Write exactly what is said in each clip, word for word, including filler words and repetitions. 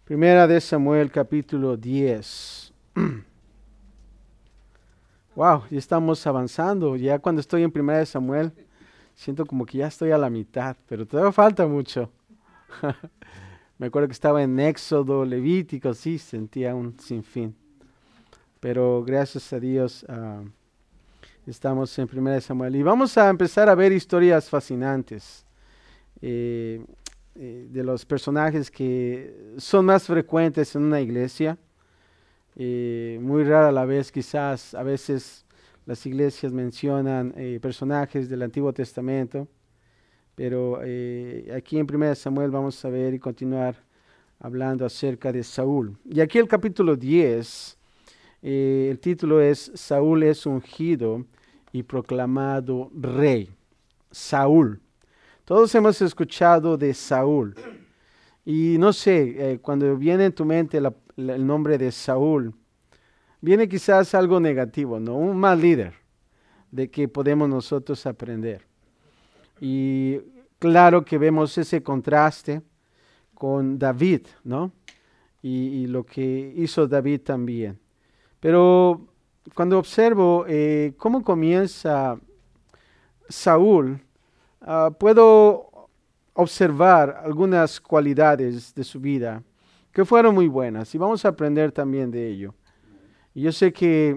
Primera de Samuel, capítulo diez. Wow, ya estamos avanzando. Ya cuando estoy en Primera de Samuel, siento como que ya estoy a la mitad, pero todavía falta mucho. Me acuerdo que estaba en Éxodo, Levítico, sí, sentía un sinfín. Pero gracias a Dios, ah, estamos en Primera de Samuel. Y vamos a empezar a ver historias fascinantes eh, eh, de los personajes que son más frecuentes en una iglesia. Eh, muy rara a la vez, quizás a veces las iglesias mencionan eh, personajes del Antiguo Testamento, pero eh, aquí en Primera de Samuel vamos a ver y continuar hablando acerca de Saúl. Y aquí el capítulo diez, eh, el título es Saúl es ungido y proclamado rey. Saúl. Todos hemos escuchado de Saúl. Y no sé, eh, cuando viene en tu mente la- la- el nombre de Saúl, viene quizás algo negativo, ¿no? Un mal líder de que podemos nosotros aprender. Y claro que vemos ese contraste con David, ¿no? Y, y lo que hizo David también. Pero cuando observo eh, cómo comienza Saúl, ah, puedo observar algunas cualidades de su vida que fueron muy buenas y vamos a aprender también de ello. Y yo sé que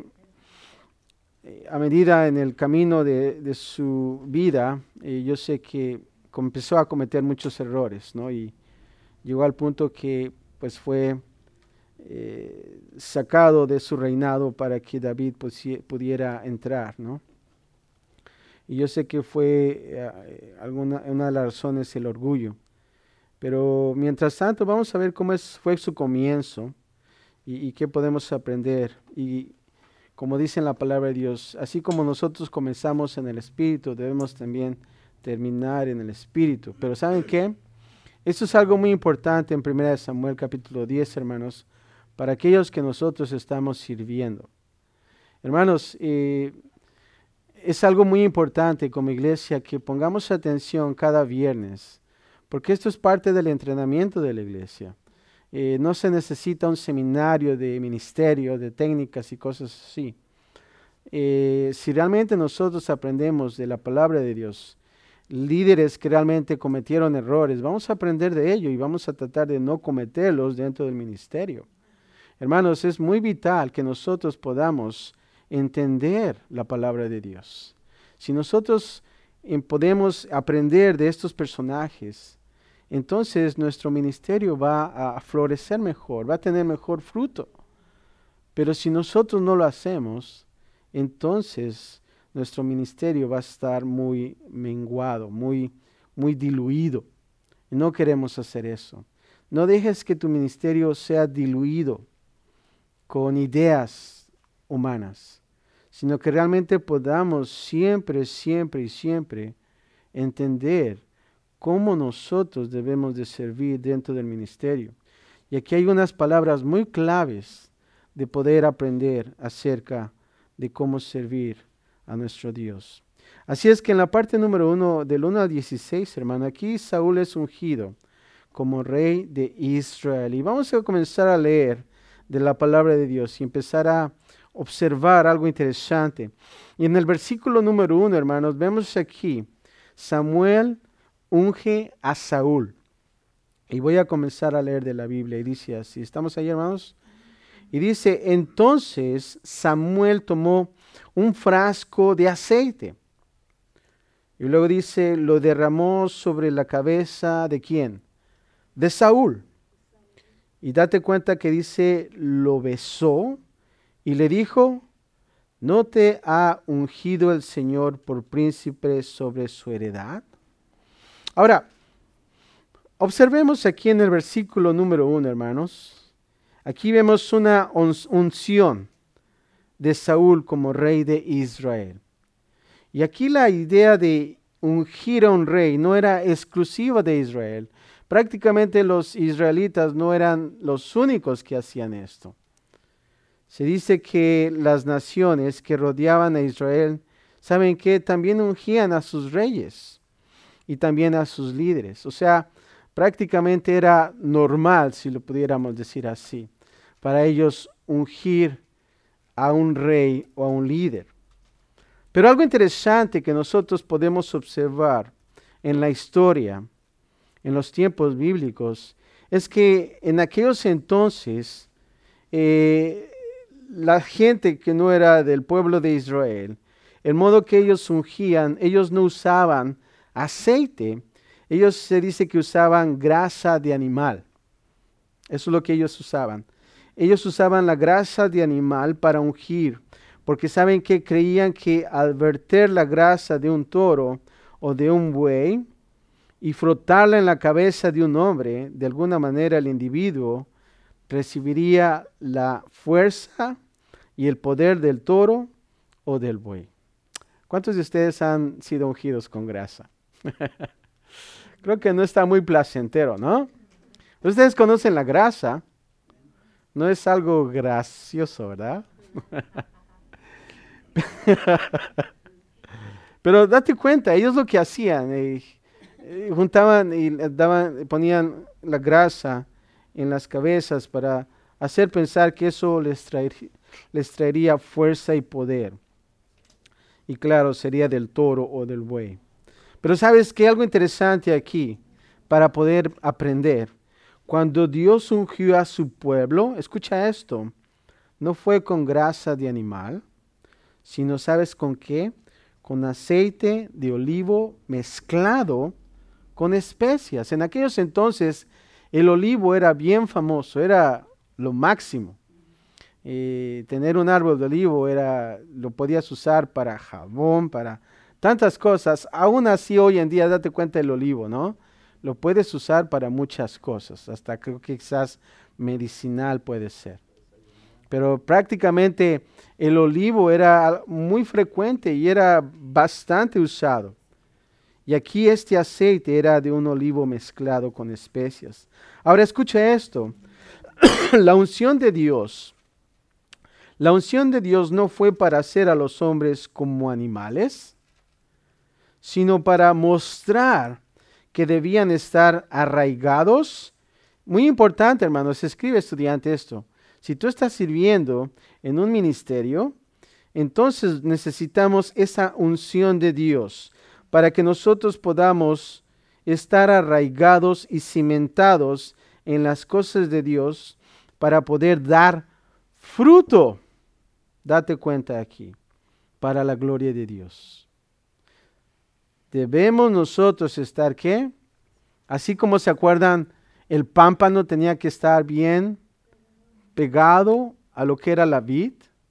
eh, a medida en el camino de, de su vida, eh, yo sé que empezó a cometer muchos errores, ¿no? Y llegó al punto que pues fue eh, sacado de su reinado para que David pusi- pudiera entrar, ¿no? Y yo sé que fue eh, alguna, una de las razones el orgullo. Pero mientras tanto vamos a ver cómo es, fue su comienzo y, y qué podemos aprender. Y como dice en la palabra de Dios, así como nosotros comenzamos en el Espíritu, debemos también terminar en el Espíritu. Pero ¿saben qué? Esto es algo muy importante en Primera de Samuel capítulo diez, hermanos, para aquellos que nosotros estamos sirviendo. Hermanos, eh, es algo muy importante como iglesia que pongamos atención cada viernes, porque esto es parte del entrenamiento de la iglesia. Eh, no se necesita un seminario de ministerio, de técnicas y cosas así. Eh, si realmente nosotros aprendemos de la palabra de Dios, líderes que realmente cometieron errores, vamos a aprender de ello y vamos a tratar de no cometerlos dentro del ministerio. Hermanos, es muy vital que nosotros podamos entender la palabra de Dios. Si nosotros eh, podemos aprender de estos personajes, entonces nuestro ministerio va a florecer mejor, va a tener mejor fruto. Pero si nosotros no lo hacemos, entonces nuestro ministerio va a estar muy menguado, muy, muy diluido. Y no queremos hacer eso. No dejes que tu ministerio sea diluido con ideas humanas, sino que realmente podamos siempre, siempre y siempre entender cómo nosotros debemos de servir dentro del ministerio. Y aquí hay unas palabras muy claves de poder aprender acerca de cómo servir a nuestro Dios. Así es que en la parte número uno, del uno al dieciséis, hermano, aquí Saúl es ungido como rey de Israel. Y vamos a comenzar a leer de la palabra de Dios y empezar a observar algo interesante. Y en el versículo número uno, hermanos, vemos aquí, Samuel unge a Saúl. Y voy a comenzar a leer de la Biblia y dice así, ¿estamos ahí, hermanos? Y dice, entonces Samuel tomó un frasco de aceite. Y luego dice, lo derramó sobre la cabeza de quién? De Saúl. Y date cuenta que dice, lo besó y le dijo, ¿no te ha ungido el Señor por príncipe sobre su heredad? Ahora, observemos aquí en el versículo número uno, hermanos. Aquí vemos una unción de Saúl como rey de Israel. Y aquí la idea de ungir a un rey no era exclusiva de Israel. Prácticamente los israelitas no eran los únicos que hacían esto. Se dice que las naciones que rodeaban a Israel, ¿saben qué? También ungían a sus reyes y también a sus líderes. O sea, prácticamente era normal, si lo pudiéramos decir así, para ellos ungir a un rey o a un líder. Pero algo interesante que nosotros podemos observar en la historia, en los tiempos bíblicos, es que en aquellos entonces eh, la gente que no era del pueblo de Israel, el modo que ellos ungían, ellos no usaban aceite, ellos se dice que usaban grasa de animal. Eso es lo que ellos usaban. Ellos usaban la grasa de animal para ungir, porque saben que creían que al verter la grasa de un toro o de un buey y frotarla en la cabeza de un hombre, de alguna manera el individuo recibiría la fuerza y el poder del toro o del buey. ¿Cuántos de ustedes han sido ungidos con grasa? Creo que no está muy placentero, ¿no? Ustedes conocen la grasa. No es algo gracioso, ¿verdad? Pero date cuenta, ellos lo que hacían, eh, eh, juntaban y daban, ponían la grasa en las cabezas para hacer pensar que eso les, traer, les traería fuerza y poder. Y claro, sería del toro o del buey. Pero sabes que algo interesante aquí para poder aprender. Cuando Dios ungió a su pueblo, escucha esto, no fue con grasa de animal, sino ¿sabes con qué? Con aceite de olivo mezclado con especias. En aquellos entonces el olivo era bien famoso, era lo máximo. Eh, tener un árbol de olivo era, lo podías usar para jabón, para tantas cosas. Aún así hoy en día, date cuenta el olivo, ¿no? Lo puedes usar para muchas cosas, hasta creo que quizás medicinal puede ser. Pero prácticamente el olivo era muy frecuente y era bastante usado. Y aquí este aceite era de un olivo mezclado con especias. Ahora escucha esto, la unción de Dios, la unción de Dios no fue para hacer a los hombres como animales, sino para mostrar que debían estar arraigados. Muy importante, hermanos, escribe estudiante esto. Si tú estás sirviendo en un ministerio, entonces necesitamos esa unción de Dios para que nosotros podamos estar arraigados y cimentados en las cosas de Dios para poder dar fruto. Date cuenta aquí, para la gloria de Dios. Debemos nosotros estar, ¿qué? Así como se acuerdan, el pámpano tenía que estar bien pegado a lo que era la vid.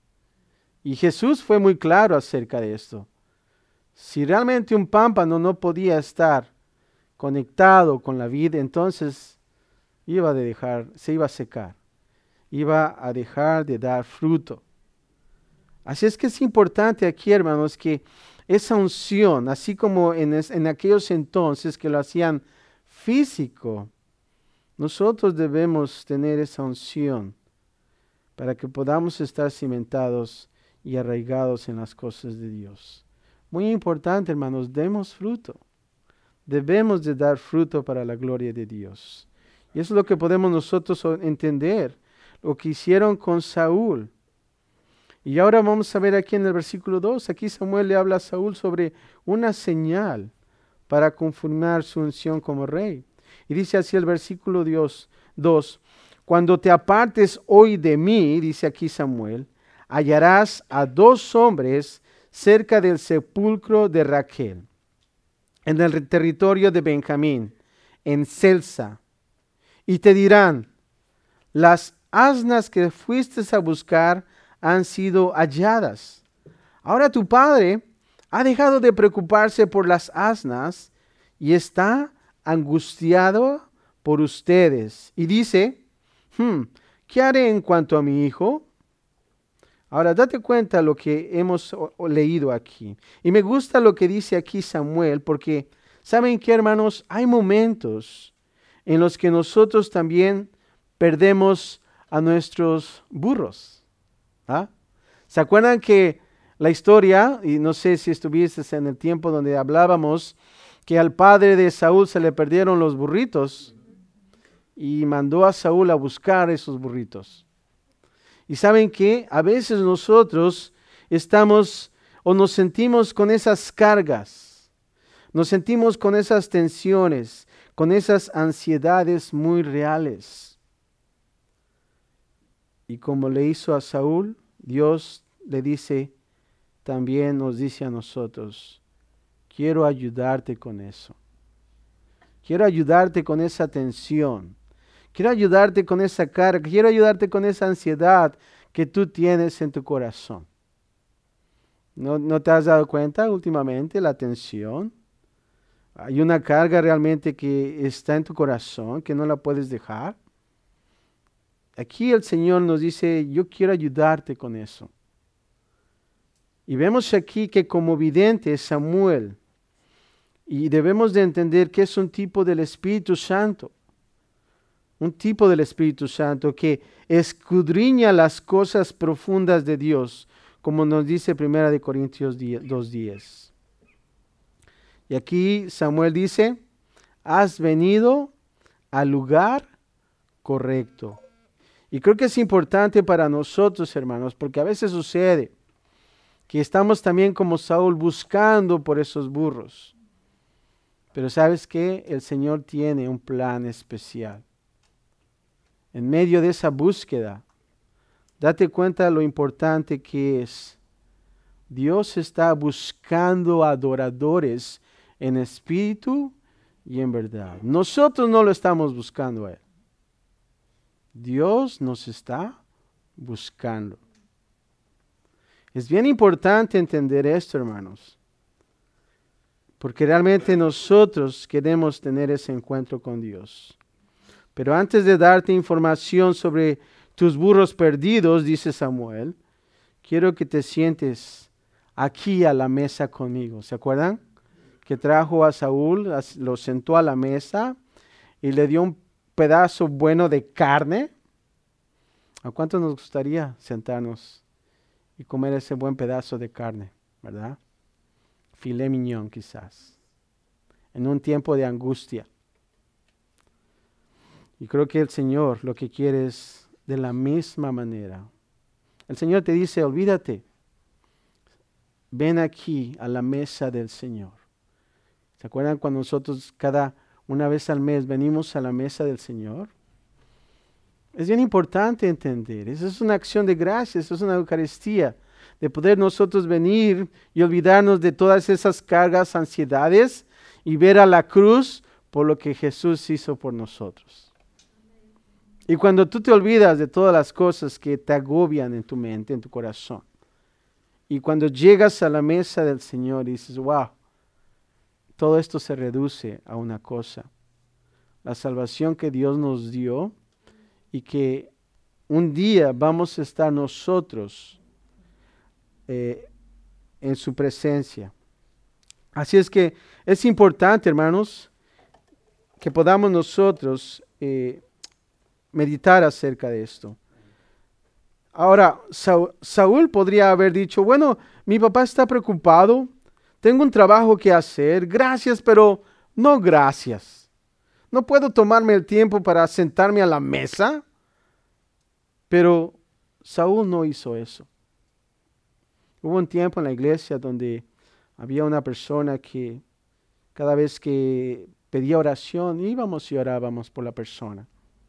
Y Jesús fue muy claro acerca de esto. Si realmente un pámpano no podía estar conectado con la vid, entonces iba a dejar, se iba a secar, iba a dejar de dar fruto. Así es que es importante aquí, hermanos, que esa unción, así como en, es, en aquellos entonces que lo hacían físico, nosotros debemos tener esa unción para que podamos estar cimentados y arraigados en las cosas de Dios. Muy importante, hermanos, demos fruto. Debemos de dar fruto para la gloria de Dios. Y eso es lo que podemos nosotros entender, lo que hicieron con Saúl. Y ahora vamos a ver aquí en el versículo dos, aquí Samuel le habla a Saúl sobre una señal para confirmar su unción como rey. Y dice así el versículo dos, cuando te apartes hoy de mí, dice aquí Samuel, hallarás a dos hombres cerca del sepulcro de Raquel, en el territorio de Benjamín, en Selsa, y te dirán, las asnas que fuiste a buscar han sido halladas. Ahora tu padre ha dejado de preocuparse por las asnas y está angustiado por ustedes. Y dice, hmm, ¿qué haré en cuanto a mi hijo? Ahora date cuenta lo que hemos o, o leído aquí. Y me gusta lo que dice aquí Samuel, porque ¿saben qué, hermanos? Hay momentos en los que nosotros también perdemos a nuestros burros. ¿Ah? ¿Se acuerdan que la historia, y no sé si estuviste en el tiempo donde hablábamos, que al padre de Saúl se le perdieron los burritos? y mandó a Saúl a buscar esos burritos. Y saben que a veces nosotros estamos o nos sentimos con esas cargas, nos sentimos con esas tensiones, con esas ansiedades muy reales. Y como le hizo a Saúl, Dios le dice, también nos dice a nosotros, quiero ayudarte con eso. Quiero ayudarte con esa tensión. Quiero ayudarte con esa carga. Quiero ayudarte con esa ansiedad que tú tienes en tu corazón. ¿No, no te has dado cuenta últimamente la tensión? Hay una carga realmente que está en tu corazón que no la puedes dejar. Aquí el Señor nos dice, yo quiero ayudarte con eso. Y vemos aquí que como vidente es Samuel. Y debemos de entender que es un tipo del Espíritu Santo. Un tipo del Espíritu Santo que escudriña las cosas profundas de Dios, como nos dice primera de Corintios dos diez. Y aquí Samuel dice, has venido al lugar correcto. Y creo que es importante para nosotros, hermanos, porque a veces sucede que estamos también como Saúl buscando por esos burros. Pero ¿sabes qué? El Señor tiene un plan especial. En medio de esa búsqueda, date cuenta de lo importante que es. Dios está buscando adoradores en espíritu y en verdad. Nosotros no lo estamos buscando a Él. Dios nos está buscando. Es bien importante entender esto, hermanos, porque realmente nosotros queremos tener ese encuentro con Dios. Pero antes de darte información sobre tus burros perdidos, dice Samuel, quiero que te sientes aquí a la mesa conmigo. ¿Se acuerdan? Que trajo a Saúl, lo sentó a la mesa y le dio un pedazo bueno de carne. ¿A cuánto nos gustaría sentarnos y comer ese buen pedazo de carne, verdad? Filet mignon quizás, en un tiempo de angustia. Y creo que el Señor lo que quiere es de la misma manera. El Señor te dice, olvídate, ven aquí a la mesa del Señor. ¿Se acuerdan cuando nosotros cada una vez al mes venimos a la mesa del Señor? Es bien importante entender, esa es una acción de gracias, eso es una Eucaristía, de poder nosotros venir y olvidarnos de todas esas cargas, ansiedades y ver a la cruz por lo que Jesús hizo por nosotros. Y cuando tú te olvidas de todas las cosas que te agobian en tu mente, en tu corazón, y cuando llegas a la mesa del Señor y dices, wow, todo esto se reduce a una cosa, la salvación que Dios nos dio y que un día vamos a estar nosotros eh, en su presencia. Así es que es importante, hermanos, que podamos nosotros eh, meditar acerca de esto. Ahora, Saúl, Saúl podría haber dicho, bueno, mi papá está preocupado, tengo un trabajo que hacer, gracias, pero no gracias. No puedo tomarme el tiempo para sentarme a la mesa. Pero Saúl no hizo eso. Hubo un tiempo en la iglesia donde había una persona que cada vez que pedía oración, íbamos y orábamos por la persona.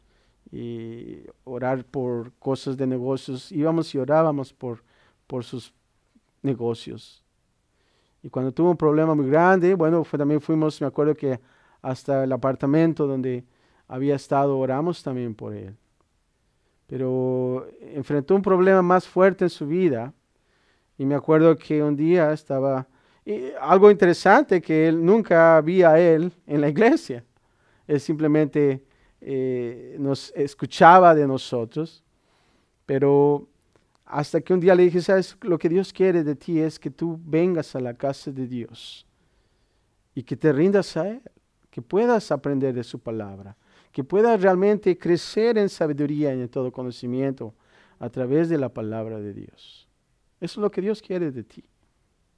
Y orar por cosas de negocios, íbamos y orábamos por, por sus negocios. Y cuando tuvo un problema muy grande, bueno, fue, también fuimos, me acuerdo que hasta el apartamento donde había estado, oramos también por él. Pero enfrentó un problema más fuerte en su vida. Y me acuerdo que un día estaba, y algo interesante que él nunca había a él en la iglesia. Él simplemente eh, nos escuchaba de nosotros. Pero hasta que un día le dije, ¿sabes? Lo que Dios quiere de ti es que tú vengas a la casa de Dios y que te rindas a Él, que puedas aprender de su palabra, que puedas realmente crecer en sabiduría y en todo conocimiento a través de la palabra de Dios. Eso es lo que Dios quiere de ti.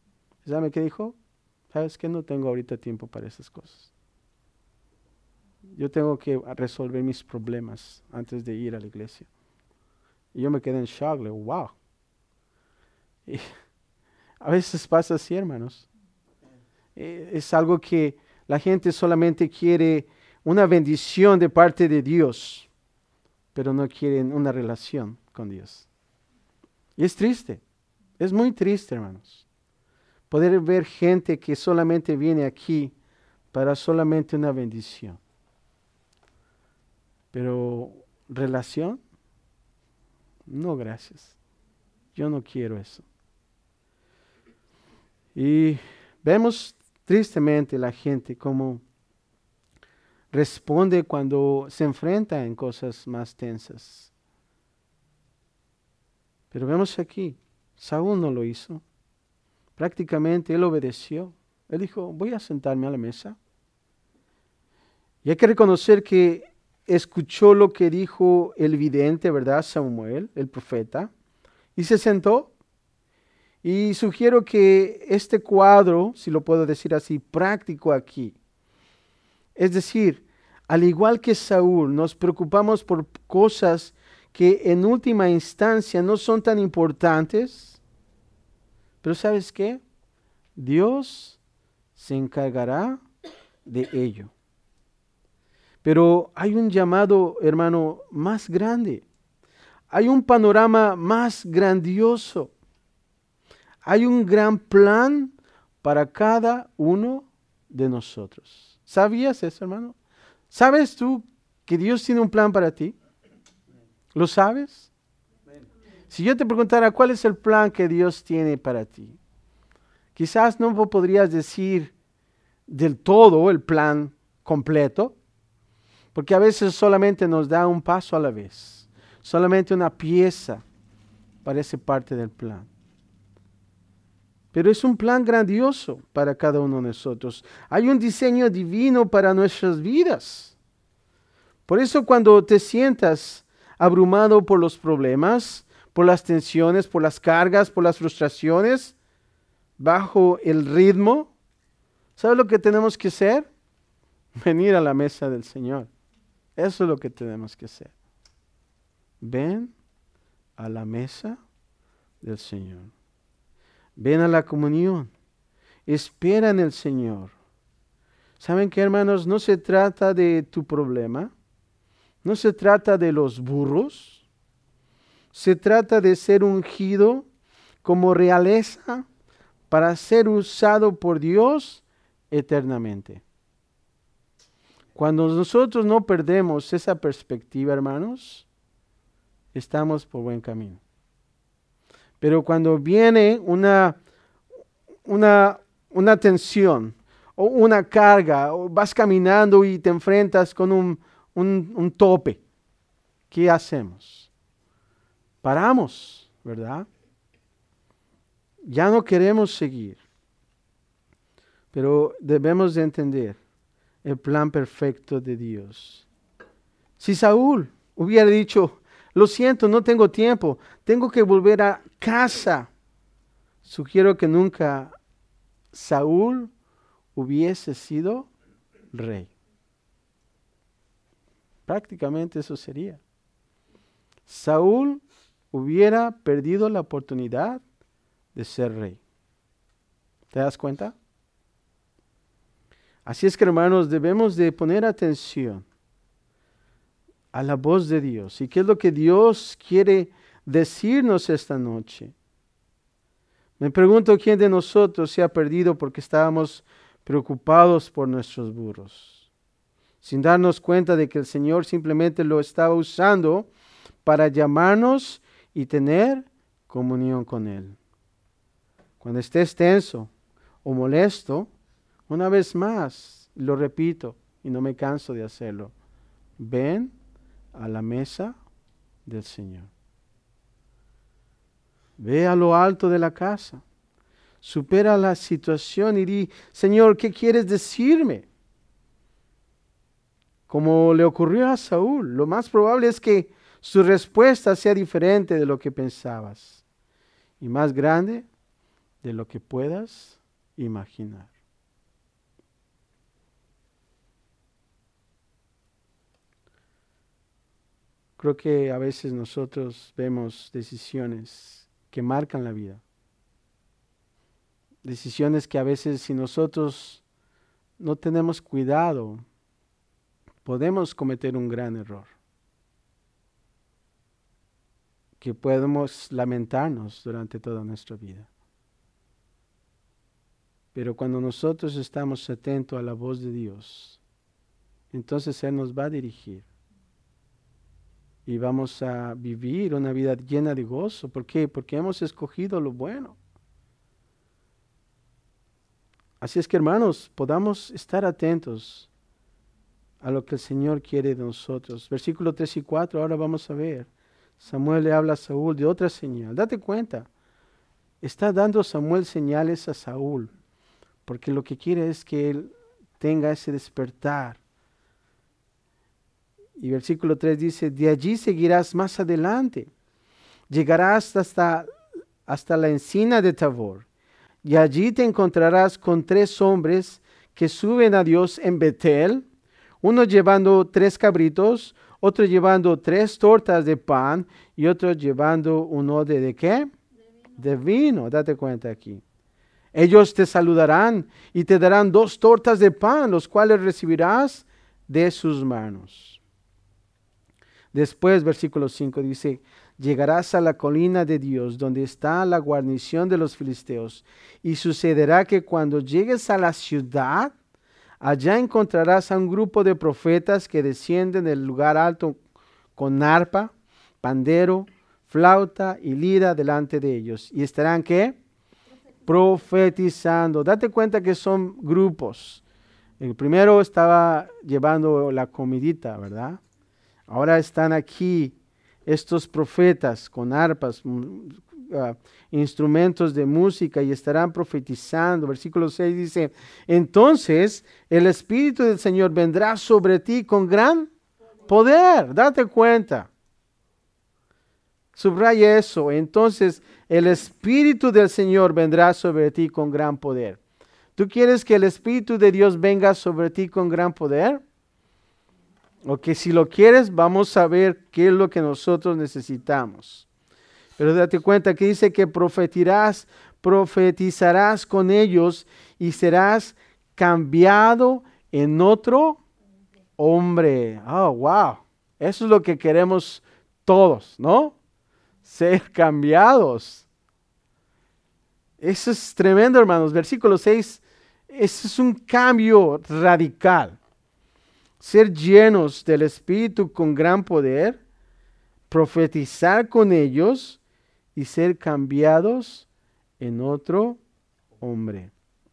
¿Sabe qué dijo? ¿Sabes qué? No tengo ahorita tiempo para esas cosas. yo tengo que resolver mis problemas antes de ir a la iglesia. Y yo me quedé en shock, le digo, wow. Y a veces pasa así, hermanos. Eh, Es algo que la gente solamente quiere una bendición de parte de Dios, pero no quieren una relación con Dios. Y es triste, es muy triste, hermanos, poder ver gente que solamente viene aquí para solamente una bendición. Pero relación, no, gracias. Yo no quiero eso. Y vemos tristemente la gente como responde cuando se enfrenta en cosas más tensas. Pero vemos aquí, Saúl no lo hizo. Prácticamente él obedeció. Él dijo, voy a sentarme a la mesa. Y hay que reconocer que escuchó lo que dijo el vidente, ¿verdad? Samuel, el profeta, y se sentó. Y sugiero que este cuadro, si lo puedo decir así, práctico aquí. Es decir, al igual que Saúl, nos preocupamos por cosas que en última instancia no son tan importantes. Pero ¿sabes qué? Dios se encargará de ello. Pero hay un llamado, hermano, más grande. Hay un panorama más grandioso. Hay un gran plan para cada uno de nosotros. ¿Sabías eso, hermano? ¿Sabes tú que Dios tiene un plan para ti? ¿Lo sabes? Si yo te preguntara cuál es el plan que Dios tiene para ti, quizás no podrías decir del todo el plan completo, porque a veces solamente nos da un paso a la vez, solamente una pieza parece parte del plan. Pero es un plan grandioso para cada uno de nosotros. Hay un diseño divino para nuestras vidas. Por eso cuando te sientas abrumado por los problemas, por las tensiones, por las cargas, por las frustraciones, bajo el ritmo, ¿sabes lo que tenemos que hacer? Venir a la mesa del Señor. Eso es lo que tenemos que hacer. Ven a la mesa del Señor. Ven a la comunión. Espera en el Señor. ¿Saben qué, hermanos? No se trata de tu problema. No se trata de los burros. Se trata de ser ungido como realeza para ser usado por Dios eternamente. Cuando nosotros no perdemos esa perspectiva, hermanos, estamos por buen camino. Pero cuando viene una, una, una tensión o una carga, o vas caminando y te enfrentas con un, un, un tope, ¿qué hacemos? Paramos, ¿verdad? Ya no queremos seguir. Pero debemos de entender el plan perfecto de Dios. Si Saúl hubiera dicho, lo siento, no tengo tiempo, tengo que volver a casa, sugiero que nunca Saúl hubiese sido rey. Prácticamente eso sería. Saúl hubiera perdido la oportunidad de ser rey. ¿Te das cuenta? Así es que, hermanos, debemos de poner atención a la voz de Dios. ¿Y qué es lo que Dios quiere decirnos esta noche? Me pregunto quién de nosotros se ha perdido porque estábamos preocupados por nuestros burros, sin darnos cuenta de que el Señor simplemente lo estaba usando para llamarnos y tener comunión con Él. Cuando estés tenso o molesto, una vez más, lo repito y no me canso de hacerlo, ven a la mesa del Señor. Ve a lo alto de la casa, supera la situación y di, Señor, ¿qué quieres decirme? Como le ocurrió a Saúl, lo más probable es que su respuesta sea diferente de lo que pensabas y más grande de lo que puedas imaginar. Creo que a veces nosotros vemos decisiones que marcan la vida. Decisiones que a veces si nosotros no tenemos cuidado, podemos cometer un gran error. Que podemos lamentarnos durante toda nuestra vida. Pero cuando nosotros estamos atentos a la voz de Dios, entonces Él nos va a dirigir. Y vamos a vivir una vida llena de gozo. ¿Por qué? Porque hemos escogido lo bueno. Así es que, hermanos, podamos estar atentos a lo que el Señor quiere de nosotros. Versículos tres y cuatro, ahora vamos a ver. Samuel le habla a Saúl de otra señal. Date cuenta, está dando Samuel señales a Saúl, porque lo que quiere es que él tenga ese despertar. Y versículo tres dice, de allí seguirás más adelante, llegarás hasta, hasta la encina de Tabor, y allí te encontrarás con tres hombres que suben a Dios en Betel, uno llevando tres cabritos, otro llevando tres tortas de pan, y otro llevando un odre de ¿qué? De vino. De vino, date cuenta aquí. Ellos te saludarán y te darán dos tortas de pan, los cuales recibirás de sus manos. Después, versículo cinco dice, llegarás a la colina de Dios, donde está la guarnición de los filisteos, y sucederá que cuando llegues a la ciudad, allá encontrarás a un grupo de profetas que descienden del lugar alto con arpa, pandero, flauta y lira delante de ellos. ¿Y estarán qué? Profetizando. Date cuenta que son grupos. El primero estaba llevando la comidita, ¿verdad? Ahora están aquí estos profetas con arpas, uh, instrumentos de música y estarán profetizando. Versículo seis dice, entonces el Espíritu del Señor vendrá sobre ti con gran poder. Date cuenta. Subraya eso. Entonces el Espíritu del Señor vendrá sobre ti con gran poder. ¿Tú quieres que el Espíritu de Dios venga sobre ti con gran poder? O que si lo quieres, vamos a ver qué es lo que nosotros necesitamos. Pero date cuenta que dice que profetizarás, profetizarás con ellos y serás cambiado en otro hombre. Oh, wow. Eso es lo que queremos todos, ¿no? Ser cambiados. Eso es tremendo, hermanos. Versículo seis, eso es un cambio radical. Ser llenos del Espíritu con gran poder, profetizar con ellos y ser cambiados en otro hombre.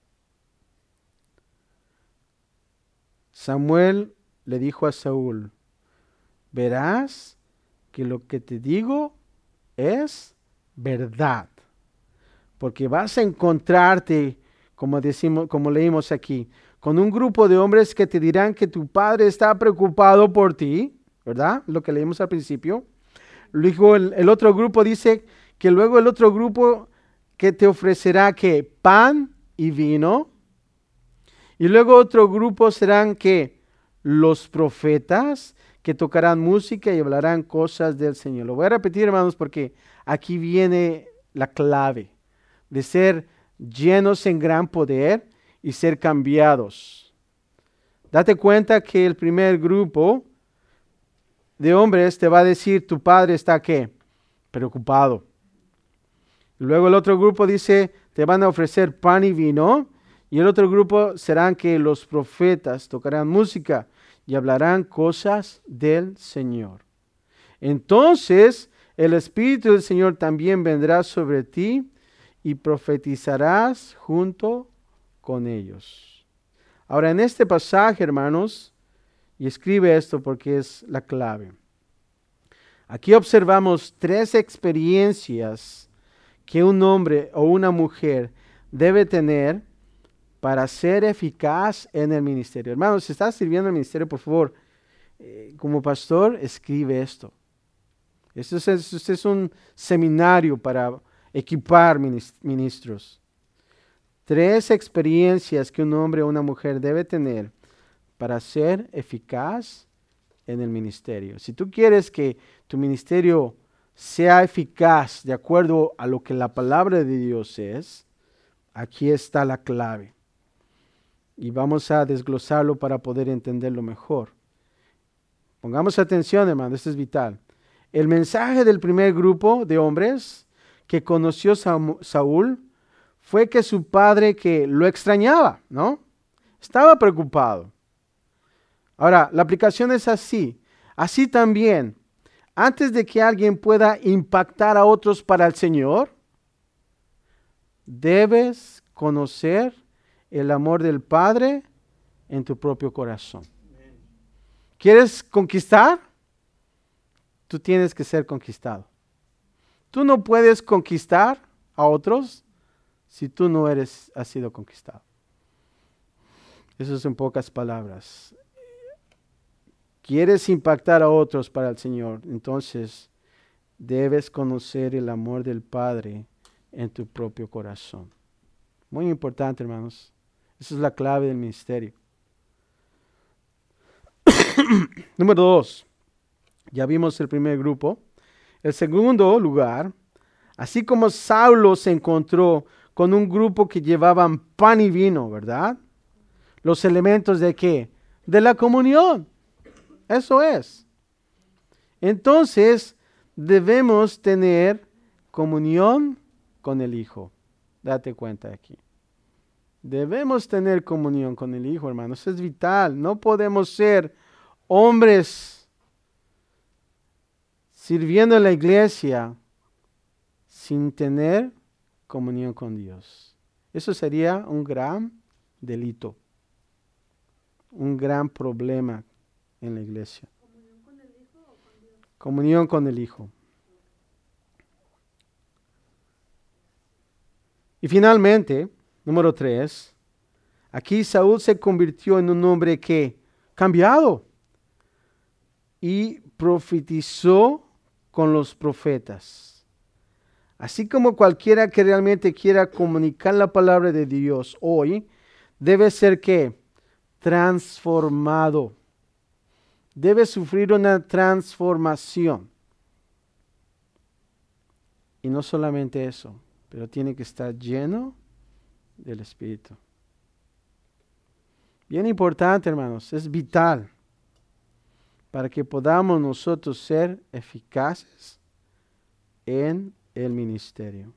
Samuel le dijo a Saúl, verás que lo que te digo es verdad, porque vas a encontrarte, como decimos, como leímos aquí, con un grupo de hombres que te dirán que tu padre está preocupado por ti, ¿verdad? Lo que leímos al principio. Luego el, el otro grupo dice que luego el otro grupo que te ofrecerá que pan y vino. Y luego otro grupo serán que los profetas que tocarán música y hablarán cosas del Señor. Lo voy a repetir, hermanos, porque aquí viene la clave de ser llenos en gran poder y ser cambiados. Date cuenta que el primer grupo de hombres te va a decir, tu padre está ¿qué? Preocupado. Luego el otro grupo dice, te van a ofrecer pan y vino. Y el otro grupo serán que los profetas tocarán música y hablarán cosas del Señor. Entonces el Espíritu del Señor también vendrá sobre ti y profetizarás junto con ellos. Ahora en este pasaje, hermanos, y escribe esto porque es la clave. Aquí observamos tres experiencias que un hombre o una mujer debe tener para ser eficaz en el ministerio. Hermanos, si estás sirviendo en el ministerio, por favor, eh, como pastor, escribe esto. Esto es, esto es un seminario para equipar ministros. Tres experiencias que un hombre o una mujer debe tener para ser eficaz en el ministerio. Si tú quieres que tu ministerio sea eficaz de acuerdo a lo que la palabra de Dios es, aquí está la clave. Y vamos a desglosarlo para poder entenderlo mejor. Pongamos atención, hermano, esto es vital. El mensaje del primer grupo de hombres que conoció Saúl fue que su padre que lo extrañaba, ¿no? Estaba preocupado. Ahora, la aplicación es así. Así también, antes de que alguien pueda impactar a otros para el Señor, debes conocer el amor del Padre en tu propio corazón. ¿Quieres conquistar? Tú tienes que ser conquistado. Tú no puedes conquistar a otros si tú no eres, has sido conquistado. Eso es en pocas palabras. ¿Quieres impactar a otros para el Señor? Entonces debes conocer el amor del Padre en tu propio corazón. Muy importante, hermanos. Esa es la clave del ministerio. Número dos. Ya vimos el primer grupo. El segundo lugar, así como Saulo se encontró con un grupo que llevaban pan y vino, ¿verdad? Los elementos de qué? De la comunión. Eso es. Entonces, debemos tener comunión con el Hijo. Date cuenta aquí. Debemos tener comunión con el Hijo, hermanos. Eso es vital. No podemos ser hombres sirviendo en la iglesia sin tener comunión con Dios. Eso sería un gran delito, un gran problema en la iglesia. ¿Comunión con el Hijo o con Dios? Comunión con el Hijo. Y finalmente, número tres, aquí Saúl se convirtió en un hombre que cambiado y profetizó con los profetas. Así como cualquiera que realmente quiera comunicar la palabra de Dios hoy, debe ser ¿qué? Transformado. Debe sufrir una transformación. Y no solamente eso, pero tiene que estar lleno del Espíritu. Bien importante, hermanos, es vital para que podamos nosotros ser eficaces en el ministerio.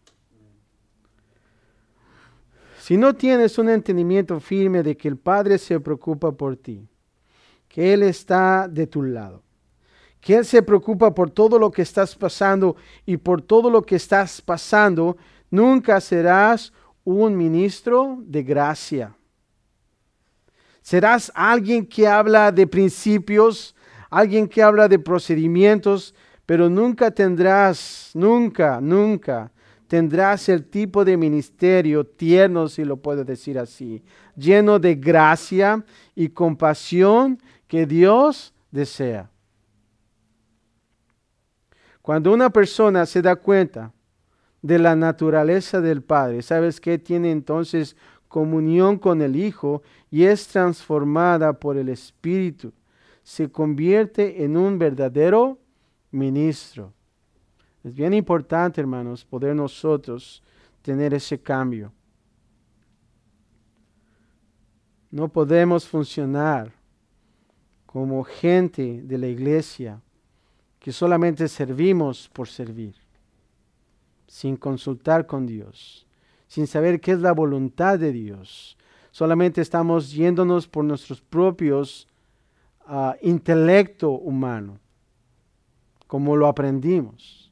Si no tienes un entendimiento firme de que el Padre se preocupa por ti, que Él está de tu lado, que Él se preocupa por todo lo que estás pasando y por todo lo que estás pasando, nunca serás un ministro de gracia. Serás alguien que habla de principios, alguien que habla de procedimientos, pero nunca tendrás, nunca, nunca tendrás el tipo de ministerio tierno, si lo puedo decir así, lleno de gracia y compasión que Dios desea. Cuando una persona se da cuenta de la naturaleza del Padre, ¿sabes qué? Tiene entonces comunión con el Hijo y es transformada por el Espíritu. Se convierte en un verdadero ministro. Es bien importante, hermanos, poder nosotros tener ese cambio. No podemos funcionar como gente de la iglesia que solamente servimos por servir, sin consultar con Dios, sin saber qué es la voluntad de Dios. Solamente estamos yéndonos por nuestros propios uh, intelecto humano, como lo aprendimos.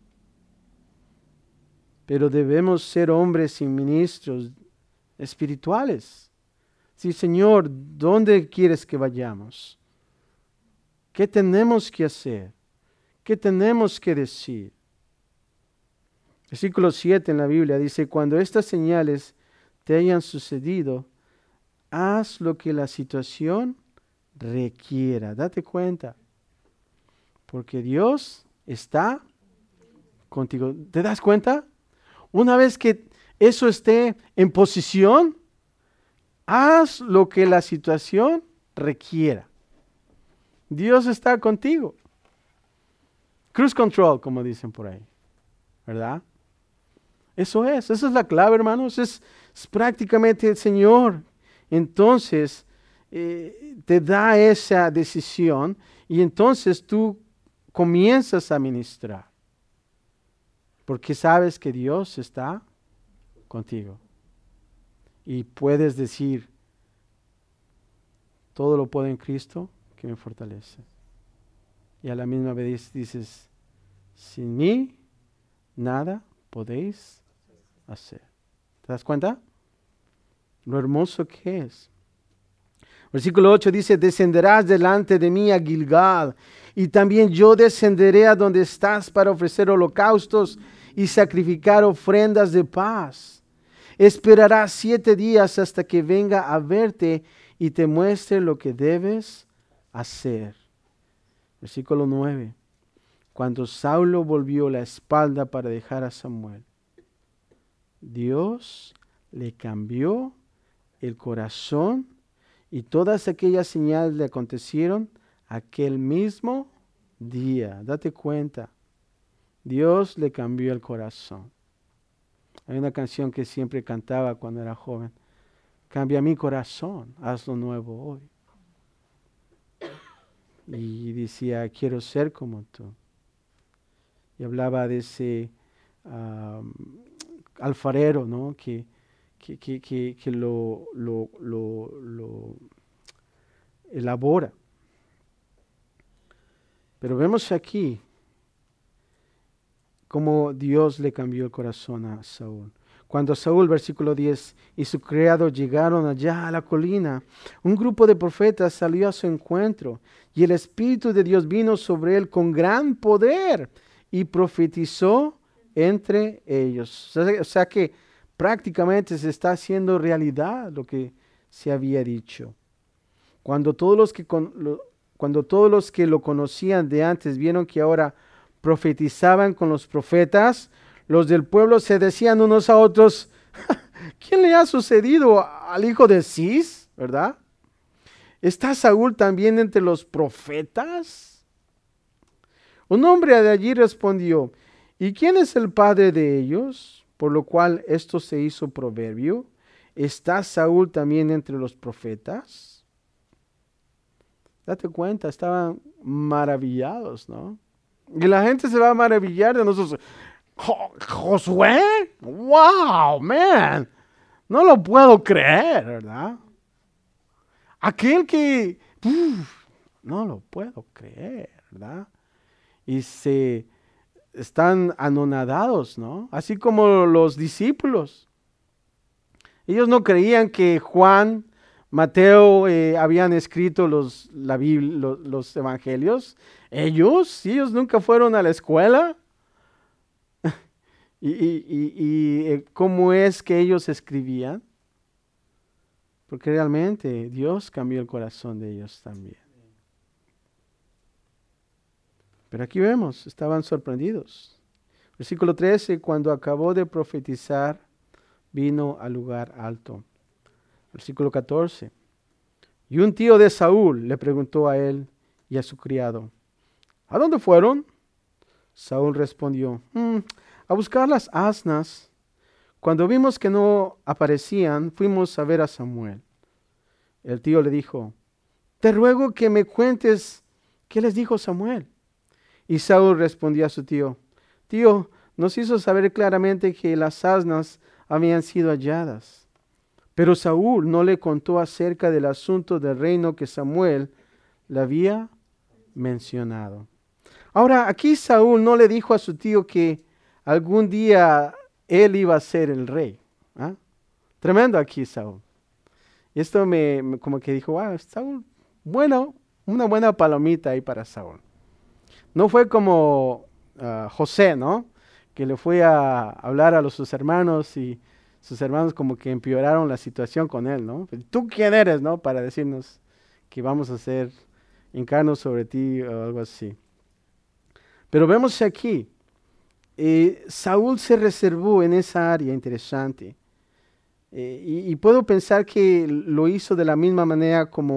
Pero debemos ser hombres y ministros espirituales. Sí, Señor, ¿dónde quieres que vayamos? ¿Qué tenemos que hacer? ¿Qué tenemos que decir? Versículo siete en la Biblia dice, cuando estas señales te hayan sucedido, haz lo que la situación requiera. Date cuenta, porque Dios está contigo. ¿Te das cuenta? Una vez que eso esté en posición, haz lo que la situación requiera. Dios está contigo. Cruise control, como dicen por ahí, ¿verdad? Eso es, esa es la clave, hermanos. Es, es prácticamente el Señor. Entonces, eh, te da esa decisión y entonces tú comienzas a ministrar. Porque sabes que Dios está contigo. Y puedes decir, todo lo puedo en Cristo que me fortalece. Y a la misma vez dices, sin mí, nada podéis hacer. ¿Te das cuenta? Lo hermoso que es. Versículo ocho dice, descenderás delante de mí a Gilgal, y también yo descenderé a donde estás para ofrecer holocaustos y sacrificar ofrendas de paz. Esperarás siete días hasta que venga a verte y te muestre lo que debes hacer. Versículo nueve. Cuando Saulo volvió la espalda para dejar a Samuel, Dios le cambió el corazón y todas aquellas señales le acontecieron aquel mismo día. Date cuenta, Dios le cambió el corazón. Hay una canción que siempre cantaba cuando era joven. Cambia mi corazón, hazlo nuevo hoy. Y decía, quiero ser como tú. Y hablaba de ese um, alfarero, ¿no? Que, que, que, que, que lo, lo, lo, lo elabora. Pero vemos aquí cómo Dios le cambió el corazón a Saúl. Cuando Saúl, versículo diez, y su criado llegaron allá a la colina, un grupo de profetas salió a su encuentro, y el Espíritu de Dios vino sobre él con gran poder, y profetizó entre ellos. O sea que prácticamente se está haciendo realidad lo que se había dicho. Cuando todos los que, con, lo, cuando todos los que lo conocían de antes vieron que ahora profetizaban con los profetas, los del pueblo se decían unos a otros, ¿quién le ha sucedido al hijo de Cis? ¿Verdad? ¿Está Saúl también entre los profetas? Un hombre de allí respondió, ¿y quién es el padre de ellos? Por lo cual esto se hizo proverbio. ¿Está Saúl también entre los profetas? Date cuenta, estaban maravillados, ¿no? Y la gente se va a maravillar de nosotros. Josué, wow, man, no lo puedo creer, ¿verdad? Aquel que, uf, no lo puedo creer, ¿verdad? Y se están anonadados, ¿no? Así como los discípulos. Ellos no creían que Juan, Mateo eh, habían escrito los, la Biblia, los, los evangelios. Ellos, ellos nunca fueron a la escuela. ¿Y, y, y, y eh, cómo es que ellos escribían? Porque realmente Dios cambió el corazón de ellos también. Pero aquí vemos, estaban sorprendidos. Versículo trece, cuando acabó de profetizar, vino al lugar alto. Versículo catorce, y un tío de Saúl le preguntó a él y a su criado, ¿a dónde fueron? Saúl respondió, mmm, a buscar las asnas. Cuando vimos que no aparecían, fuimos a ver a Samuel. El tío le dijo, te ruego que me cuentes qué les dijo Samuel. Y Saúl respondió a su tío, tío, nos hizo saber claramente que las asnas habían sido halladas. Pero Saúl no le contó acerca del asunto del reino que Samuel le había mencionado. Ahora, aquí Saúl no le dijo a su tío que algún día él iba a ser el rey. ¿Ah? Tremendo aquí Saúl. Y esto me, me como que dijo, wow, Saúl, bueno, una buena palomita ahí para Saúl. No fue como uh, José, ¿no? Que le fue a hablar a los, sus hermanos y sus hermanos como que empeoraron la situación con él, ¿no? ¿Tú quién eres, no? Para decirnos que vamos a hacer encarnos sobre ti o algo así. Pero vemos aquí, eh, Saúl se reservó en esa área interesante. Eh, y, y puedo pensar que lo hizo de la misma manera como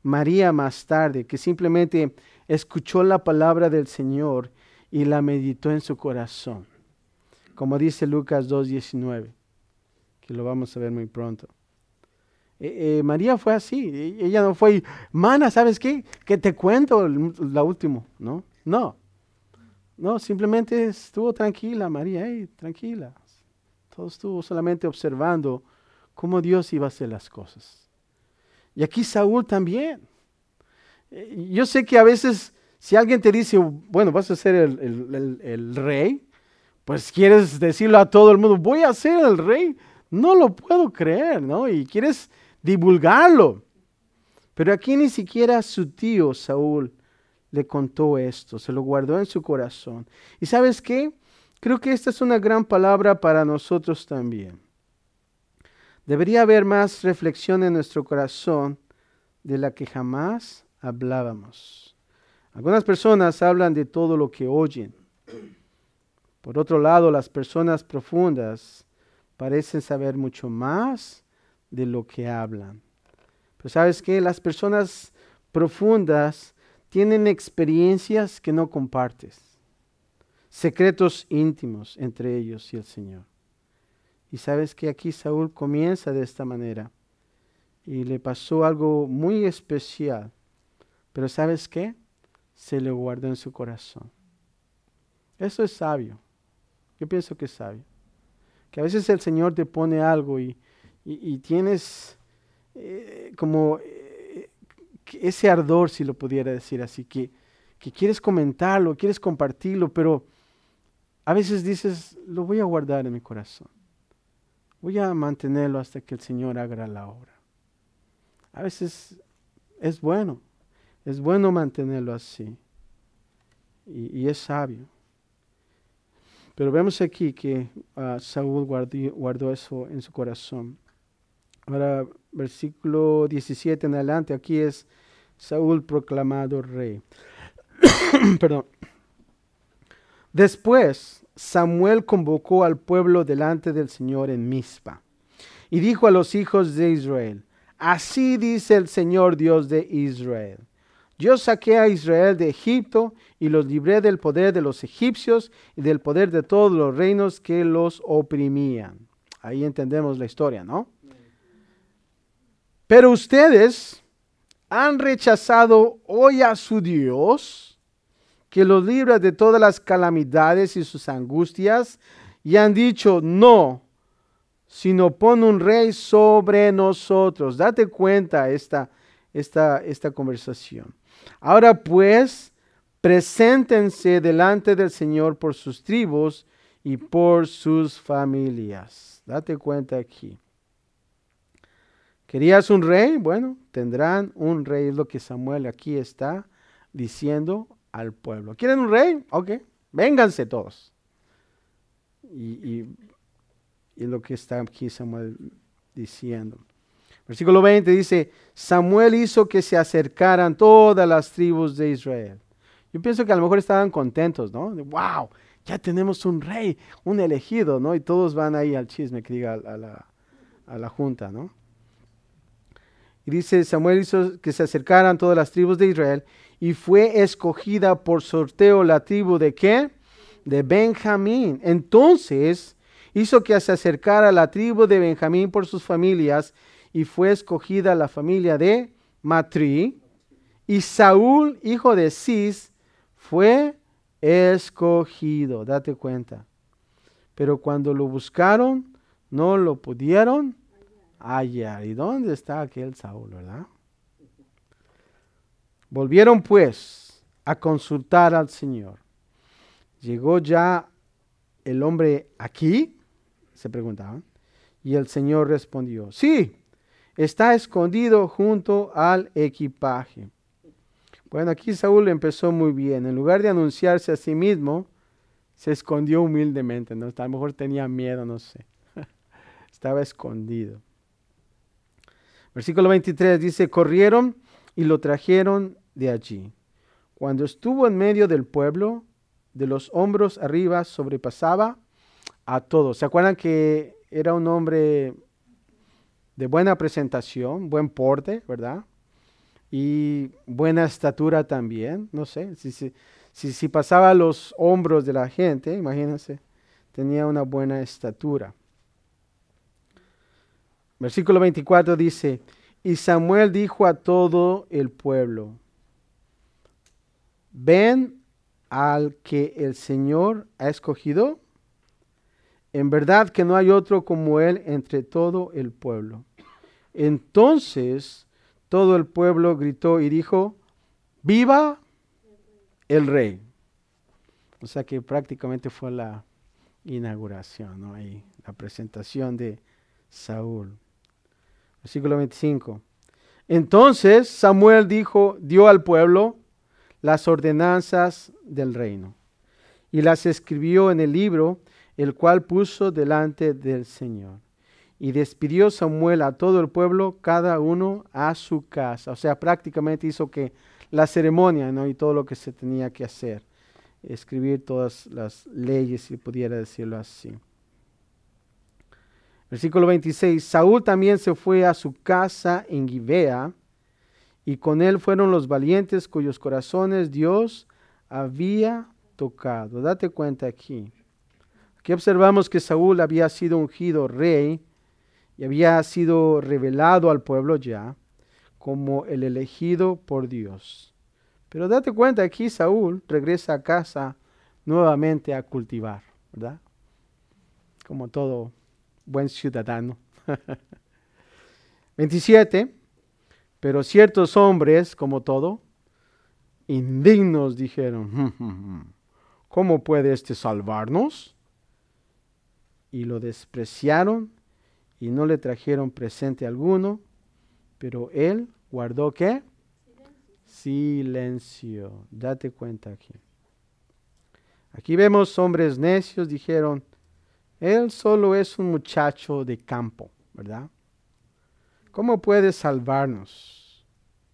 María más tarde, que simplemente escuchó la palabra del Señor y la meditó en su corazón. Como dice Lucas dos diecinueve, que lo vamos a ver muy pronto. Eh, eh, María fue así, e- ella no fue, mana, ¿sabes qué? Que te cuento el- la última, ¿no? No, no, simplemente estuvo tranquila, María, hey, tranquila. Todo estuvo solamente observando cómo Dios iba a hacer las cosas. Y aquí Saúl también. Eh, Yo sé que a veces, si alguien te dice, bueno, vas a ser el, el- el- el rey, pues quieres decirlo a todo el mundo, voy a ser el rey. No lo puedo creer, ¿no? Y quieres divulgarlo. Pero aquí ni siquiera su tío Saúl le contó esto, se lo guardó en su corazón. ¿Y sabes qué? Creo que esta es una gran palabra para nosotros también. Debería haber más reflexión en nuestro corazón de la que jamás hablábamos. Algunas personas hablan de todo lo que oyen. Por otro lado, las personas profundas parecen saber mucho más de lo que hablan. Pero ¿sabes qué? Las personas profundas tienen experiencias que no compartes, secretos íntimos entre ellos y el Señor. Y sabes que aquí Saúl comienza de esta manera y le pasó algo muy especial. Pero ¿sabes qué? Se le guardó en su corazón. Eso es sabio. Yo pienso que es sabio. Que a veces el Señor te pone algo y, y, y tienes eh, como eh, ese ardor, si lo pudiera decir así, que, que quieres comentarlo, quieres compartirlo, pero a veces dices, lo voy a guardar en mi corazón. Voy a mantenerlo hasta que el Señor haga la obra. A veces es bueno, es bueno mantenerlo así. Y, y es sabio. Pero vemos aquí que uh, Saúl guardó, guardó eso en su corazón. Ahora, versículo diecisiete en adelante, aquí es Saúl proclamado rey. Perdón. Después, Samuel convocó al pueblo delante del Señor en Mizpa y dijo a los hijos de Israel, así dice el Señor Dios de Israel. Yo saqué a Israel de Egipto y los libré del poder de los egipcios y del poder de todos los reinos que los oprimían. Ahí entendemos la historia, ¿no? Pero ustedes han rechazado hoy a su Dios, que los libra de todas las calamidades y sus angustias, y han dicho, no, sino pon un rey sobre nosotros. Date cuenta esta, esta, esta conversación. Ahora pues, preséntense delante del Señor por sus tribus y por sus familias. Date cuenta aquí. ¿Querías un rey? Bueno, tendrán un rey, es lo que Samuel aquí está diciendo al pueblo. ¿Quieren un rey? Ok, vénganse todos. Y, y, y lo que está aquí Samuel diciendo. Versículo veinte dice, Samuel hizo que se acercaran todas las tribus de Israel. Yo pienso que a lo mejor estaban contentos, ¿no? De, wow, ya tenemos un rey, un elegido, ¿no? Y todos van ahí al chisme, que diga, a la, a la junta, ¿no? Y dice, Samuel hizo que se acercaran todas las tribus de Israel y fue escogida por sorteo la tribu de ¿qué? De Benjamín. Entonces hizo que se acercara la tribu de Benjamín por sus familias y fue escogida la familia de Matri. Y Saúl, hijo de Cis, fue escogido. Date cuenta. Pero cuando lo buscaron, no lo pudieron hallar. ¿Y dónde está aquel Saúl, verdad? Volvieron pues a consultar al Señor. ¿Llegó ya el hombre aquí? Se preguntaban. Y el Señor respondió, sí, está escondido junto al equipaje. Bueno, aquí Saúl empezó muy bien. En lugar de anunciarse a sí mismo, se escondió humildemente, ¿no? A lo mejor tenía miedo, no sé. Estaba escondido. Versículo veintitrés dice, corrieron y lo trajeron de allí. Cuando estuvo en medio del pueblo, de los hombros arriba sobrepasaba a todos. ¿Se acuerdan que era un hombre de buena presentación, buen porte, verdad? y buena estatura también, no sé, si, si, si, si pasaba a los hombros de la gente, imagínense, tenía una buena estatura. Versículo veinticuatro dice, y Samuel dijo a todo el pueblo, ven al que el Señor ha escogido, en verdad que no hay otro como él entre todo el pueblo. Entonces todo el pueblo gritó y dijo, ¡viva el rey! O sea que prácticamente fue la inauguración, ¿no? Ahí, la presentación de Saúl. Versículo veinticinco. Entonces Samuel dijo, dio al pueblo las ordenanzas del reino y las escribió en el libro, el cual puso delante del Señor. Y despidió Samuel a todo el pueblo, cada uno a su casa. O sea, prácticamente hizo que la ceremonia, ¿no? Y todo lo que se tenía que hacer. Escribir todas las leyes, si pudiera decirlo así. Versículo veintiséis. Saúl también se fue a su casa en Gibea, y con él fueron los valientes cuyos corazones Dios había tocado. Date cuenta aquí. Aquí observamos que Saúl había sido ungido rey y había sido revelado al pueblo ya como el elegido por Dios. Pero date cuenta, aquí Saúl regresa a casa nuevamente a cultivar, ¿verdad? Como todo buen ciudadano. veintisiete. Pero ciertos hombres, como todo, indignos dijeron, ¿cómo puede éste salvarnos? Y lo despreciaron y no le trajeron presente alguno, pero él guardó ¿qué? Silencio. Silencio. Date cuenta aquí. Aquí vemos hombres necios, dijeron, él solo es un muchacho de campo, ¿verdad? ¿Cómo puede salvarnos?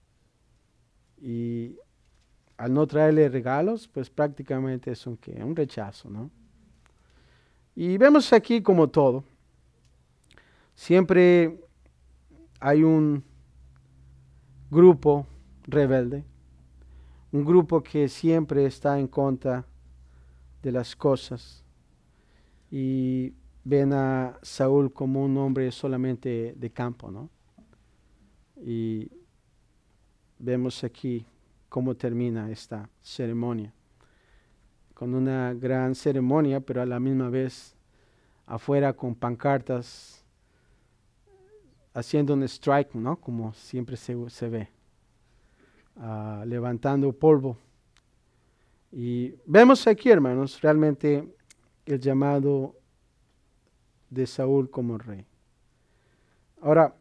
Y al no traerle regalos, pues prácticamente es un, ¿qué? Un rechazo, ¿no? Y vemos aquí como todo, siempre hay un grupo rebelde, un grupo que siempre está en contra de las cosas y ven a Saúl como un hombre solamente de campo, ¿no? Y vemos aquí cómo termina esta ceremonia, con una gran ceremonia, pero a la misma vez afuera con pancartas, haciendo un strike, ¿no? Como siempre se, se ve, uh, levantando polvo. Y vemos aquí, hermanos, realmente el llamado de Saúl como rey. Ahora,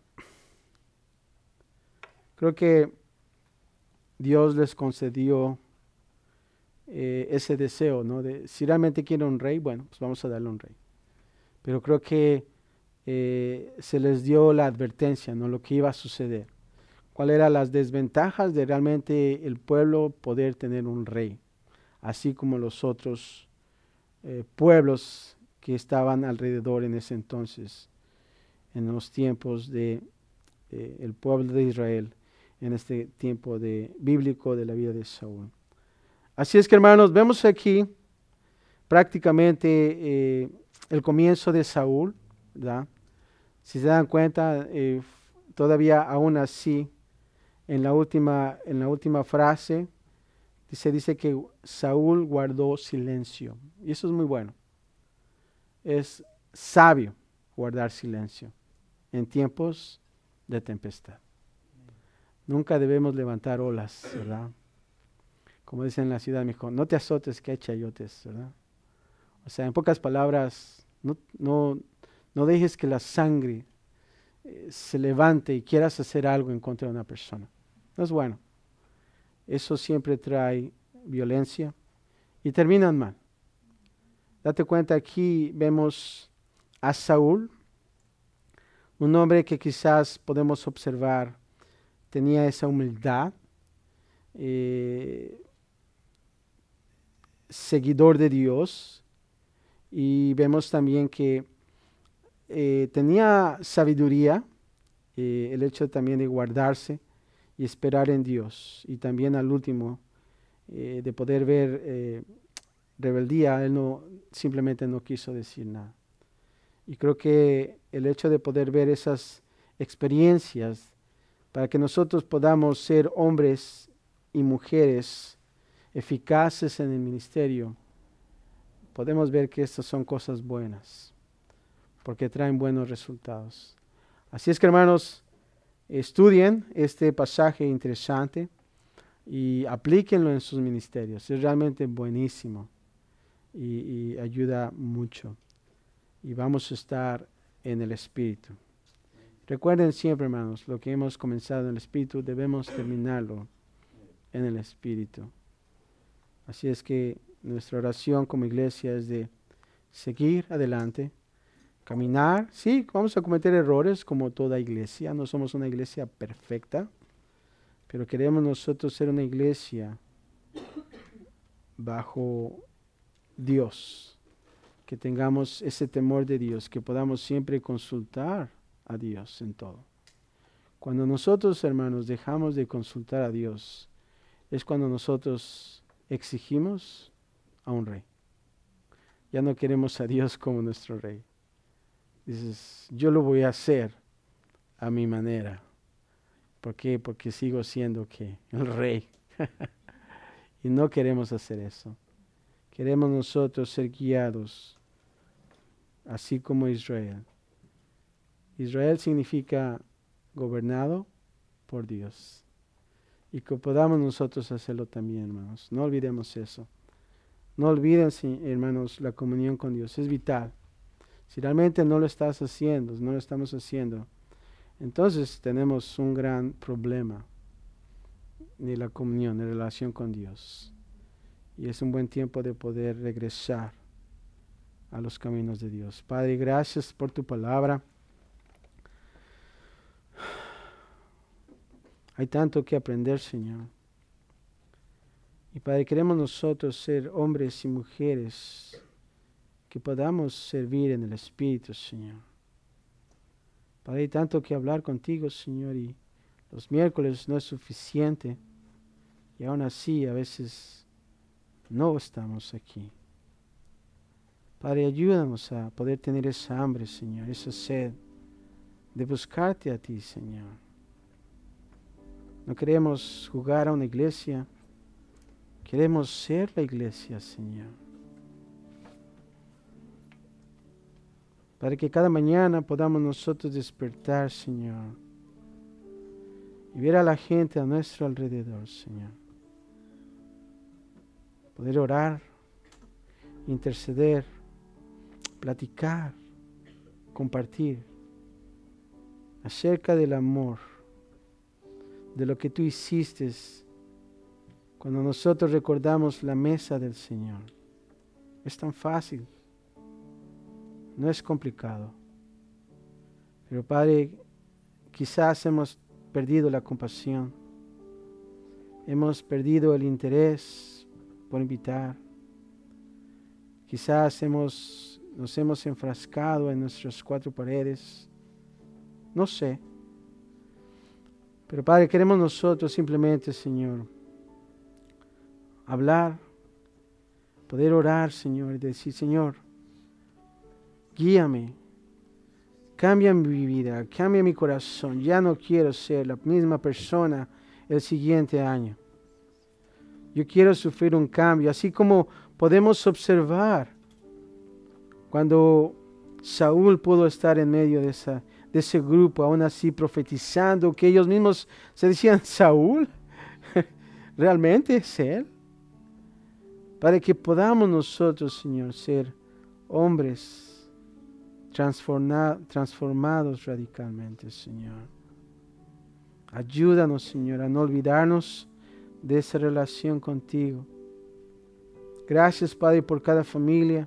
creo que Dios les concedió eh, ese deseo, ¿no? De si realmente quieren un rey, bueno, pues vamos a darle un rey. Pero creo que eh, se les dio la advertencia, ¿no? Lo que iba a suceder. ¿Cuáles eran las desventajas de realmente el pueblo poder tener un rey? Así como los otros eh, pueblos que estaban alrededor en ese entonces, en los tiempos de eh, el pueblo de Israel, en este tiempo de, bíblico de la vida de Saúl. Así es que, hermanos, vemos aquí prácticamente eh, el comienzo de Saúl, ¿verdad? Si se dan cuenta, eh, todavía aún así, en la última, en la última frase, se dice que Saúl guardó silencio. Y eso es muy bueno. Es sabio guardar silencio en tiempos de tempestad. Nunca debemos levantar olas, ¿verdad? Como dicen en la ciudad de México, no te azotes que hay chayotes, ¿verdad? O sea, en pocas palabras, no, no, no dejes que la sangre eh, se levante y quieras hacer algo en contra de una persona. No es bueno. Eso siempre trae violencia y terminan mal. Date cuenta, aquí vemos a Saúl, un hombre que quizás podemos observar tenía esa humildad, eh, seguidor de Dios, y vemos también que eh, tenía sabiduría, eh, el hecho también de guardarse y esperar en Dios. Y también al último, eh, de poder ver eh, rebeldía, él no, simplemente no quiso decir nada. Y creo que el hecho de poder ver esas experiencias para que nosotros podamos ser hombres y mujeres eficaces en el ministerio, podemos ver que estas son cosas buenas, porque traen buenos resultados. Así es que, hermanos, estudien este pasaje interesante y aplíquenlo en sus ministerios. Es realmente buenísimo y, y ayuda mucho. Y vamos a estar en el Espíritu. Recuerden siempre, hermanos, lo que hemos comenzado en el Espíritu, debemos terminarlo en el Espíritu. Así es que nuestra oración como iglesia es de seguir adelante, caminar. Sí, vamos a cometer errores como toda iglesia. No somos una iglesia perfecta, pero queremos nosotros ser una iglesia bajo Dios, que tengamos ese temor de Dios, que podamos siempre consultar a Dios en todo. Cuando nosotros, hermanos, dejamos de consultar a Dios, es cuando nosotros exigimos a un rey. Ya no queremos a Dios como nuestro rey. Dices, yo lo voy a hacer a mi manera. ¿Por qué? Porque sigo siendo ¿qué? El rey. Y no queremos hacer eso. Queremos nosotros ser guiados, así como Israel. Israel significa gobernado por Dios. Y que podamos nosotros hacerlo también, hermanos. No olvidemos eso. No olviden, hermanos, la comunión con Dios. Es vital. Si realmente no lo estás haciendo, no lo estamos haciendo, entonces tenemos un gran problema de la comunión, de relación con Dios. Y es un buen tiempo de poder regresar a los caminos de Dios. Padre, gracias por tu palabra. Hay tanto que aprender, Señor. Y Padre, queremos nosotros ser hombres y mujeres que podamos servir en el Espíritu, Señor. Padre, hay tanto que hablar contigo, Señor, y los miércoles no es suficiente. Y aún así, a veces no estamos aquí. Padre, ayúdanos a poder tener esa hambre, Señor, esa sed de buscarte a ti, Señor. No queremos jugar a una iglesia, queremos ser la iglesia, Señor. Para que cada mañana podamos nosotros despertar, Señor, y ver a la gente a nuestro alrededor, Señor. Poder orar, interceder, platicar, compartir acerca del amor, de lo que tú hiciste cuando nosotros recordamos la mesa del Señor. Es tan fácil, no es complicado. Pero Padre, quizás hemos perdido la compasión, hemos perdido el interés por invitar. Quizás hemos, nos hemos enfrascado en nuestras cuatro paredes. No sé. Pero Padre, queremos nosotros simplemente, Señor, hablar, poder orar, Señor, y decir, Señor, guíame, cambia mi vida, cambia mi corazón. Ya no quiero ser la misma persona el siguiente año. Yo quiero sufrir un cambio, así como podemos observar cuando Saúl pudo estar en medio de, esa, de ese grupo, aún así profetizando, que ellos mismos se decían, ¿Saúl? ¿Realmente es él? Para que podamos nosotros, Señor, ser hombres transforma, transformados radicalmente, Señor. Ayúdanos, Señor, a no olvidarnos de esa relación contigo. Gracias, Padre, por cada familia,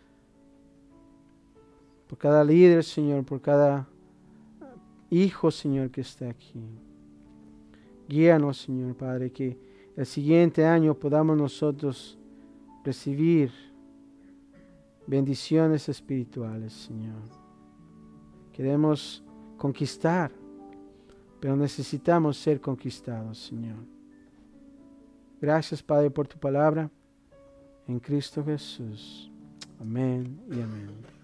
por cada líder, Señor, por cada hijo, Señor, que está aquí. Guíanos, Señor, Padre, que el siguiente año podamos nosotros recibir bendiciones espirituales, Señor. Queremos conquistar pero necesitamos ser conquistados, Señor. Gracias, Padre, por tu palabra. En Cristo Jesús. Amén y amén.